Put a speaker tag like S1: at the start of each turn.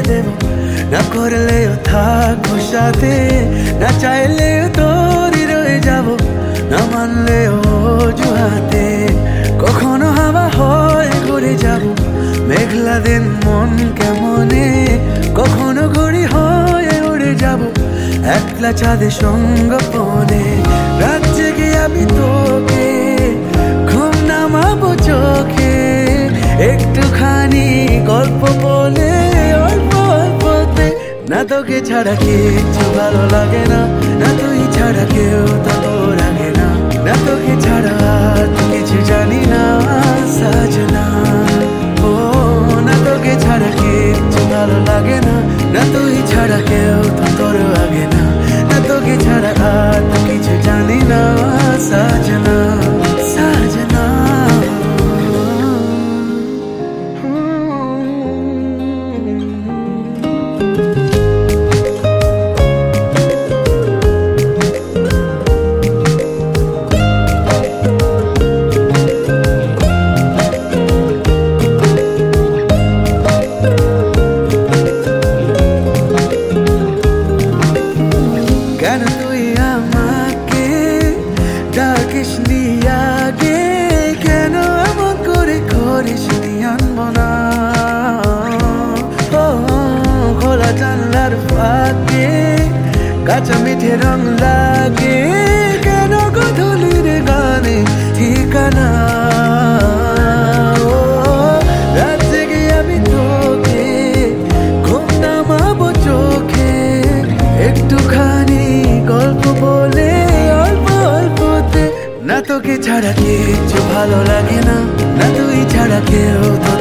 S1: দেব, না করলেও থাকবো সাথে, না চাইলেও তোরই রয়ে যাব, না মানলেও অজুহাতে। কখনো হাওয়া হয়ে ঘুরে যাব, মেঘলা দিন মন কেমনে, কখনো ঘুড়ি হয়ে উড়ে যাব একলা চাঁদের সঙ্গপনে। রাত জেগে আমি তোকে ঘুম নামাবো চোখে, একটুখানি গল্প বলে অল্প অল্পতে। না তোকে ছাড়া কিচ্ছু ভালো লাগে না, না তুই ছাড়া কেউ তো তোর আগে না, না তোকে ছাড়া তো কিছু জানি না সাজনা। ও না তোকে ছাড়া কিচ্ছু ভালো লাগে না, না তুই ছাড়া কেউ তো তোর আগে না, না তোকে ছাড়া আর তো কিছু জানি না সাজনা সাজনা। কেন তুই আমাকে ডাকিস নি আগে, কেন এমন করে করিস নি আনবো না। ও খোলা জানলার ফাঁকে কাঁচা মিঠে রং লাগে, কেন গধূলির গানে ঠিকানা। ও রাত জেগে আমি তোকে ঘুম নামাবো চোখে, একটুখানি গল্প বলে অল্প অল্পতে। না তোকে ছাড়া কিচ্ছু ভালো লাগে না, না তুই ছাড়া কেউ তো